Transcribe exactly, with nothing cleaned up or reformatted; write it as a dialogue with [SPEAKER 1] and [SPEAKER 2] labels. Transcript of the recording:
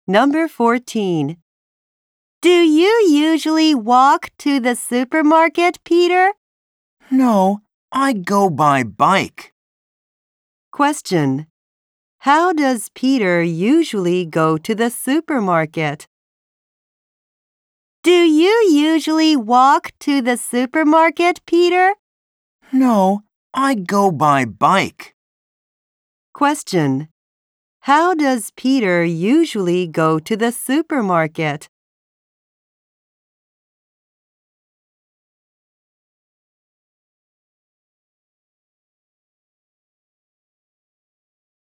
[SPEAKER 1] Number fourteen. Do you usually walk to the supermarket, Peter?
[SPEAKER 2] No, I go by bike.
[SPEAKER 1] Question. How does Peter usually go to the supermarket? Do you usually walk to the supermarket, Peter?
[SPEAKER 2] No, I go by bike.
[SPEAKER 1] Question. How does Peter usually go to the supermarket?